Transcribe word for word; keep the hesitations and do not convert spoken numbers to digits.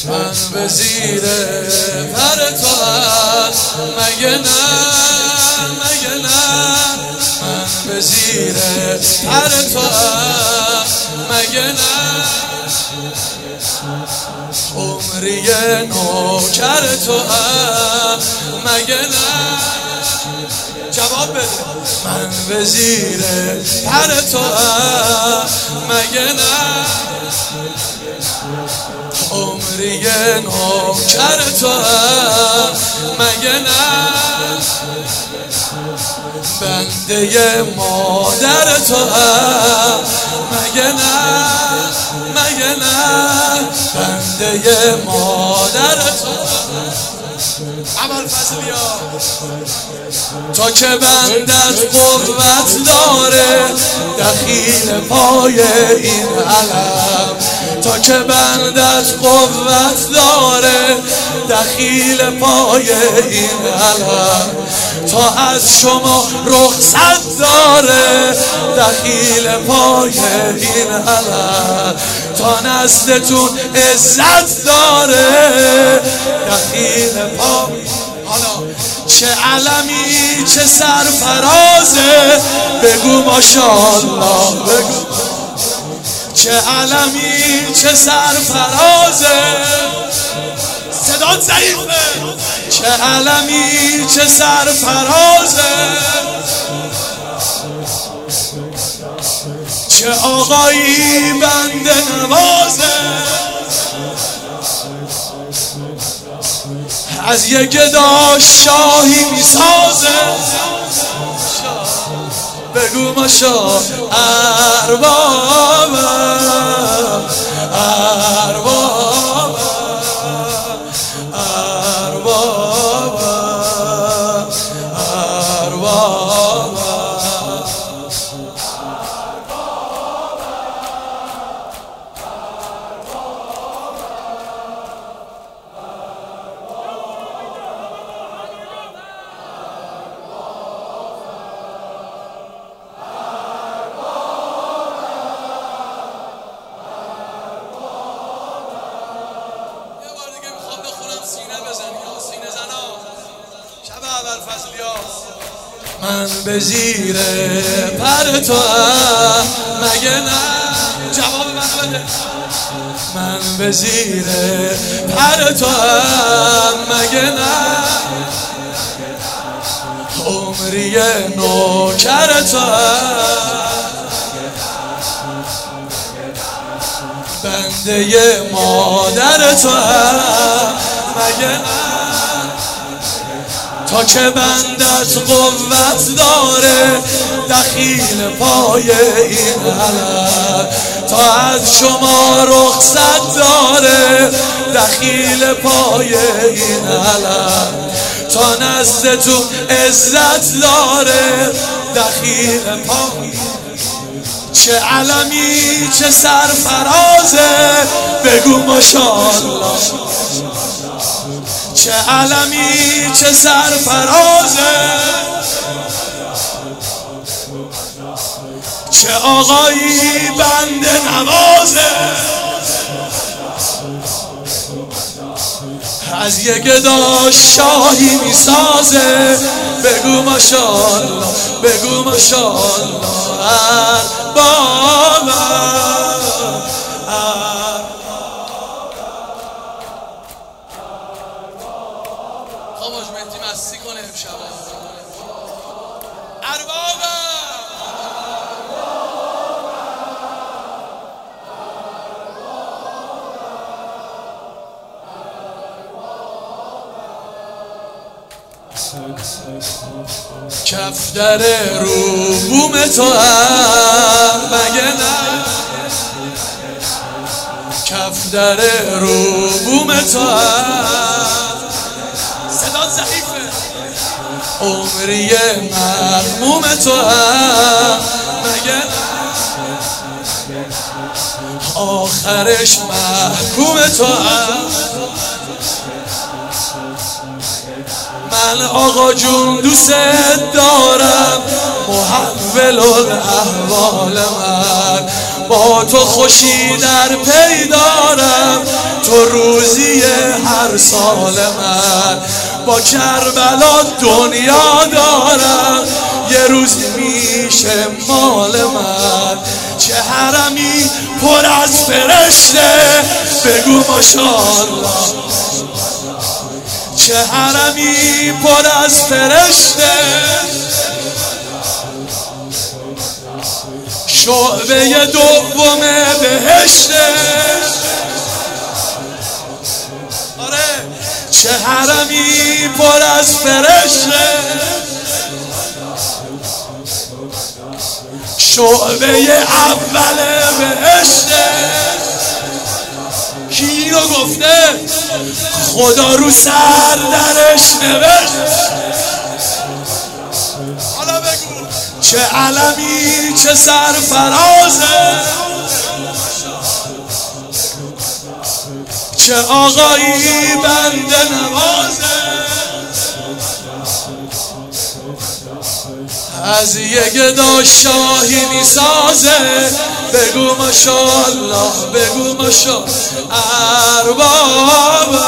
من به زیر پر تو هست مگه نه مگه نه من به زیر پر تو هست مگه نه عمری نوکر تو هست مگه نه جواب بده من به زیر پر تو هست مگه نه عمری نوکر تو هست مگه نه بنده مادر تو هست مگه نه مگه نه بنده مادر تو اول فضلیا تا که بندت قوت داره دخیل پای این علم تا که بندت قوت داره دخیل پای این علم تا از شما رخصت داره دخیل پای این علم تا نزدتون عزت داره دخیل پای حالا چه علمی چه سرفرازه بگو ماشاءالله بگو چه علمی چه سرفرازه صدات ضعیفه چه علمی چه سرفرازه چه آقایی بنده نوازه از یک گدا شاهی میسازه بگو ماشا ارباب ارباب ارباب ارباب من به زیر پر تو هم مگه نه جواب من بده من به زیر پر تو هم مگه نه عمری نوکر تو هم بنده مادر تو هم مگه نه تا که بندت قوت داره دخیل پای این علم تا از شما رخصت داره دخیل پای این علم تا نزدتون عزت داره دخیل پای چه علمی چه سرفرازه بگو ماشاءالله چه علمی چه سرفرازه چه آقایی بنده نوازه از یک گدا شاهی میسازه بگو ماشاءالله بگو ماشاءالله ارباب خاموش مهدی مستی کنه امشب ارباب کفتر رو بوم تو هم مگه نه کفتر رو بوم تو هم صدا ضعیفه عمری مرموم تو هم مگه نه آخرش محکوم تو هم من آقا جون دوست دارم محول الاحوال من با تو خوشی در پی دارم، تو روزی هر سال من. با کربلا دنیا دارم، یه روزی میشه مال من. چه حرمی پر از فرشته، بگو ماشاءالله. چه حرمی پر از فرشته، شعبه دوم بهشته. آره چه حرمی پر از فرشته، شعبه اول بهشته. کی اینو گفته؟ خدا رو سر درش نوشت. حالا بگو چه علمی چه سرفرازه، چه آقایی بنده نوازه. از یه گدا شاهی میسازه، بگو ماشاءالله بگو ماشاءالله. ارباب